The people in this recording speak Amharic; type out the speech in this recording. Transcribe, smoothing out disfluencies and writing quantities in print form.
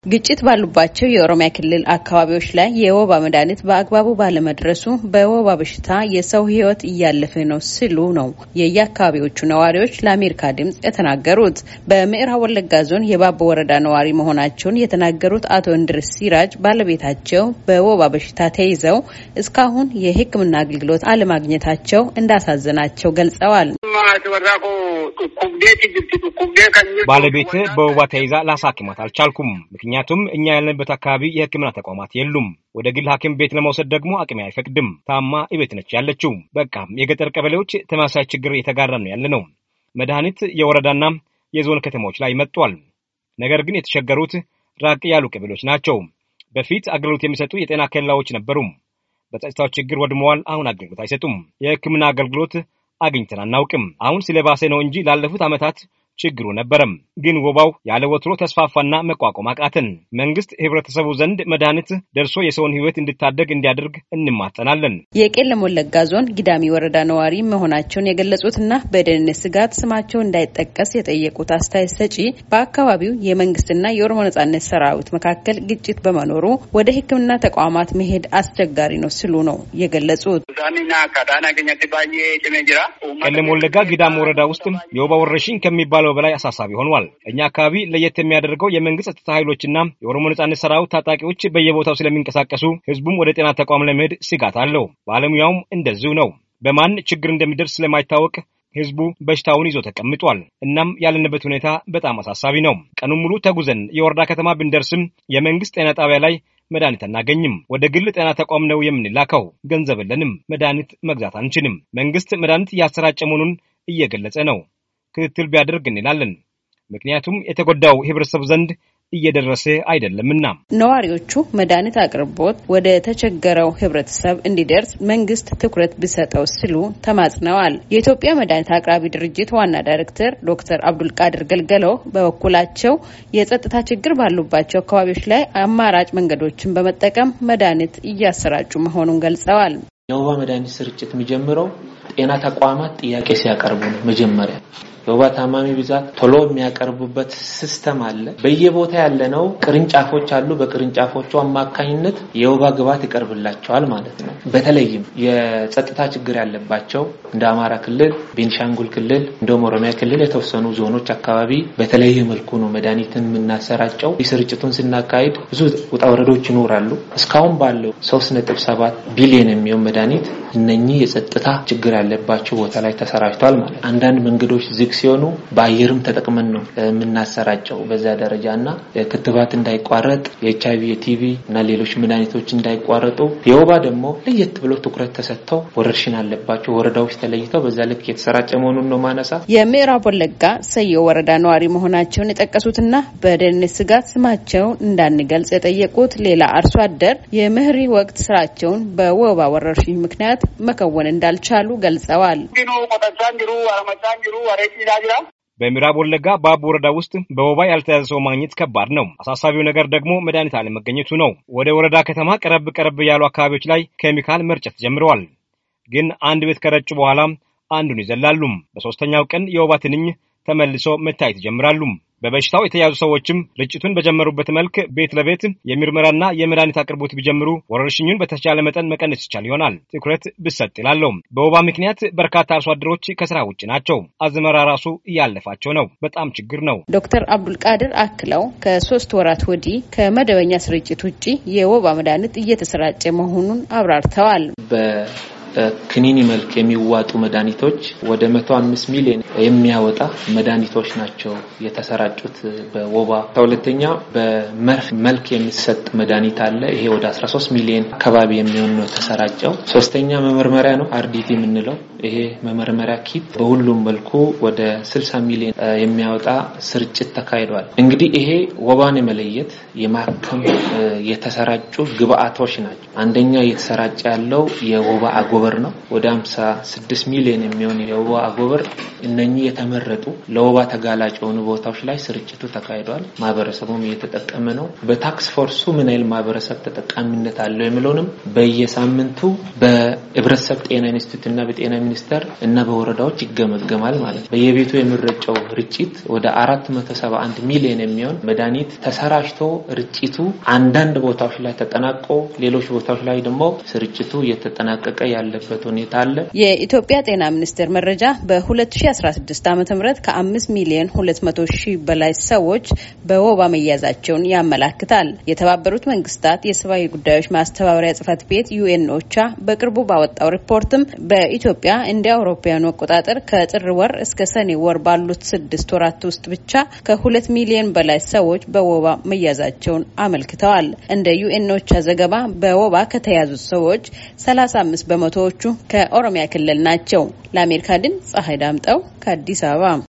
ግጭት ባሉባቸው የኦሮሚያ ክልል አካባቢዎች ላይ የወባ መድኃኒት በአግባቡ ባለመድረሱ በወባ በሽታ የሰው ሕይወት እያለፈ ነው ሲሉ ነው የየአካባቢዎቹ ነዋሪዎች ለአሜሪካ ድምጽ የተናገሩት። በምዕራብ ወለጋ ዞን የባቦ ወረዳ ነዋሪ መሆናቸውን የተናገሩት አቶ እንድርስ ሲራጅ ባለቤታቸው በወባ በሽታ ተይዘው እስካሁን የሕክምና አገልግሎት አለማግኘታቸው እንዳሳዘናቸው ገልጸዋል። ባለቤቴ በወባ ተይዛ ላሳክማት አልቻልኩም። ምክንያቱም እኛ ያለንበት አካባቢ የሕክምና ተቋማት የሉም። ወደ ግል ሐኪም ቤት ለመውሰድ ደግሞ አቅሜ አይፈቅድም። ታማ እቤት ነች ያለችው። በቃ የገጠር ቀበሌዎች ተመሳሳይ ችግር እየተጋራን ነው ያለነው። መድኃኒት የወረዳና የዞን ከተሞች ላይ መጥቷል። ነገር ግን የተቸገሩት ራቅ ያሉ ቀበሌዎች ናቸው። በፊት አገልግሎት የሚሰጡ የጤና ኬላዎች ነበሩ። በጸጥታው ችግር ወድመዋል። አሁን አገልግሎት አይሰጡም። የሕክምና አገልግሎት አግኝተን አናውቅም። አሁን ስለባሰ ነው እንጂ ላለፉት ዓመታት ችግሩ ነበረም። ግን ወባው ያለ ወትሮ ተስፋፋና መቋቋም አቃተን። መንግስት ህብረተሰቡ ዘንድ መድኃኒት ደርሶ የሰውን ህይወት እንዲታደግ እንዲያደርግ እንማጸናለን። የቄለም ወለጋ ዞን ጊዳሚ ወረዳ ነዋሪ መሆናቸውን የገለጹትና በደህንነት ስጋት ስማቸው እንዳይጠቀስ የጠየቁት አስተያየት ሰጪ በአካባቢው የመንግስትና የኦሮሞ ነጻነት ሰራዊት መካከል ግጭት በመኖሩ ወደ ሕክምና ተቋማት መሄድ አስቸጋሪ ነው ሲሉ ነው የገለጹት። ቄለም ወለጋ ጊዳሚ ወረዳ ውስጥ የወባ ወረርሽኝ ከሚባለው በላይ አሳሳቢ ሆኗል። እኛ አካባቢ ለየት የሚያደርገው የመንግስት ጸጥታ ኃይሎችና የኦሮሞ ነጻነት ሰራዊት ታጣቂዎች በየቦታው ስለሚንቀሳቀሱ ህዝቡም ወደ ጤና ተቋም ለመሄድ ስጋት አለው። ባለሙያውም እንደዚሁ ነው። በማን ችግር እንደሚደርስ ስለማይታወቅ ህዝቡ በሽታውን ይዞ ተቀምጧል። እናም ያለንበት ሁኔታ በጣም አሳሳቢ ነው። ቀኑን ሙሉ ተጉዘን የወረዳ ከተማ ብንደርስም የመንግስት ጤና ጣቢያ ላይ መድኃኒት አናገኝም። ወደ ግል ጤና ተቋም ነው የምንላከው። ገንዘብ የለንም። መድኃኒት መግዛት አንችልም። መንግስት መድኃኒት እያሰራጨ መሆኑን እየገለጸ ነው። ክትትል ቢያደርግ እንላለን። ምክንያቱም የተጎዳው ህብረተሰብ ዘንድ እየደረሰ አይደለምና። ነዋሪዎቹ መድኃኒት አቅርቦት ወደ ተቸገረው ህብረተሰብ እንዲደርስ መንግስት ትኩረት ቢሰጠው ሲሉ ተማጽነዋል። የኢትዮጵያ መድኃኒት አቅራቢ ድርጅት ዋና ዳይሬክተር ዶክተር አብዱልቃድር ገልገሎ በበኩላቸው የጸጥታ ችግር ባሉባቸው አካባቢዎች ላይ አማራጭ መንገዶችን በመጠቀም መድኃኒት እያሰራጩ መሆኑን ገልጸዋል። የወባ መድኃኒት ስርጭት የሚጀምረው ጤና ተቋማት ጥያቄ ሲያቀርቡ ነው። መጀመሪያ የወባ ታማሚ ብዛት ቶሎ የሚያቀርቡበት ሲስተም አለ። በየቦታ ያለነው ቅርንጫፎች አሉ። በቅርንጫፎቹ አማካኝነት የወባ ግብዓት ይቀርብላቸዋል ማለት ነው። በተለይም የጸጥታ ችግር ያለባቸው እንደ አማራ ክልል፣ ቤንሻንጉል ክልል፣ እንደውም ኦሮሚያ ክልል የተወሰኑ ዞኖች አካባቢ በተለየ መልኩ ነው መድኃኒትን የምናሰራጨው። ስርጭቱን ስናካሂድ ብዙ ውጣ ወረዶች ይኖራሉ። እስካሁን ባለው 3.7 ቢሊዮን የሚሆን መድኃኒት እነኚህ የጸጥታ ችግር ያለባቸው ቦታ ላይ ተሰራጭቷል ማለት። አንዳንድ መንገዶች ዝግ ሲሆኑ በአየርም ተጠቅመን ነው የምናሰራጨው። በዛ ደረጃና ክትባት እንዳይቋረጥ የኤችአይቪ የቲቪ እና ሌሎች መድኃኒቶች እንዳይቋረጡ የወባ ደግሞ ለየት ብሎ ትኩረት ተሰጥተው ወረርሽኝ አለባቸው ወረዳዎች ተለይተው በዛ ልክ የተሰራጨ መሆኑን ነው ማነሳ። የምዕራብ ወለጋ ሰዮ ወረዳ ነዋሪ መሆናቸውን የጠቀሱትና በደህንነት ስጋት ስማቸው እንዳንገልጽ የጠየቁት ሌላ አርሶ አደር የምህሪ ወቅት ስራቸውን በወባ ወረርሽኝ ምክንያት መከወን እንዳልቻሉ ገልጸዋል። በምዕራብ ወለጋ ባቦ ወረዳ ውስጥ በወባ ያልተያዘ ሰው ማግኘት ከባድ ነው። አሳሳቢው ነገር ደግሞ መድኃኒት አለመገኘቱ ነው። ወደ ወረዳ ከተማ ቀረብ ያሉ አካባቢዎች ላይ ኬሚካል መርጨት ጀምረዋል። ግን አንድ ቤት ከረጩ በኋላ አንዱን ይዘላሉ። በሶስተኛው ቀን የወባ ትንኝ ተመልሶ መታየት ይጀምራሉ። በበሽታው የተያዙ ሰዎችም ርጭቱን በጀመሩበት መልክ ቤት ለቤት የምርመራና የመድኃኒት አቅርቦት ቢጀምሩ ወረርሽኙን በተቻለ መጠን መቀነስ ይቻል ይሆናል። ትኩረት ቢሰጥ ይላል። በወባ ምክንያት በርካታ አርሶ አደሮች ከስራ ውጭ ናቸው። አዝመራ ራሱ እያለፋቸው ነው። በጣም ችግር ነው። ዶክተር አብዱልቃድር አክለው ከ3 ወራት ወዲህ ከመደበኛ ስርጭት ውጪ የወባ መድኃኒት እየተሰራጨ መሆኑን አብራርተዋል። ክኒኒ መልክ የሚዋጡ መድኃኒቶች ወደ 105 ሚሊዮን የሚያወጣ መድኃኒቶች ናቸው የተሰራጩት በወባ። ሁለተኛ በመርፍ መልክ የሚሰጥ መድኃኒት አለ። ይሄ ወደ 13 ሚሊዮን አካባቢ የሚሆን ነው ተሰራጨው። ሶስተኛ መመርመሪያ ነው አርዲቲ የምንለው። ይሄ መመርመሪያ ኪት በሁሉም መልኩ ወደ 60 ሚሊዮን የሚያወጣ ስርጭት ተካሂዷል። እንግዲህ ይሄ ወባን የመለየት የማከም የተሰራጩ ግብአቶች ናቸው። አንደኛ የተሰራጨ ያለው የወባ አጎበር ነው። ወደ 56 ሚሊዮን የሚሆን የወባ አጎበር እነኚህ የተመረጡ ለወባ ተጋላጭ የሆኑ ቦታዎች ላይ ስርጭቱ ተካሂዷል። ማህበረሰቡም እየተጠቀመ ነው። በታክስ ፎርሱ ምን ያህል ማህበረሰብ ተጠቃሚነት አለው የሚለውንም በየሳምንቱ ህብረተሰብ ጤና ኢንስቲትዩት እና በጤና ሚኒስቴር እና በወረዳዎች ይገመገማል ማለት ነው። በየቤቱ የሚረጨው ርጭት ወደ 471 ሚሊዮን የሚሆን መድኃኒት ተሰራጭቶ ርጭቱ አንዳንድ ቦታዎች ላይ ተጠናቆ ሌሎች ቦታዎች ላይ ደግሞ ስርጭቱ እየተጠናቀቀ ያለበት ሁኔታ አለ። የኢትዮጵያ ጤና ሚኒስቴር መረጃ በ2016 ዓ.ም ከ5 ሚሊዮን 200 ሺህ በላይ ሰዎች በወባ መያዛቸውን ያመለክታል። የተባበሩት መንግስታት የሰብአዊ ጉዳዮች ማስተባበሪያ ጽሕፈት ቤት ዩኤንኦቻ በቅርቡ ባወጣው ሪፖርትም በኢትዮጵያ እንደ አውሮፓውያኑ አቆጣጠር ከጥር ወር እስከ ሰኔ ወር ባሉት 6 ወራት ውስጥ ብቻ ከ2 ሚሊዮን በላይ ሰዎች በወባ መያዛቸውን አመልክተዋል። እንደ ዩኤንኦቻ ዘገባ በወባ ከተያዙት ሰዎች 35 በመቶዎቹ ከኦሮሚያ ክልል ናቸው። ለአሜሪካ ድምጽ ፀሐይ ዳምጠው ከአዲስ አበባ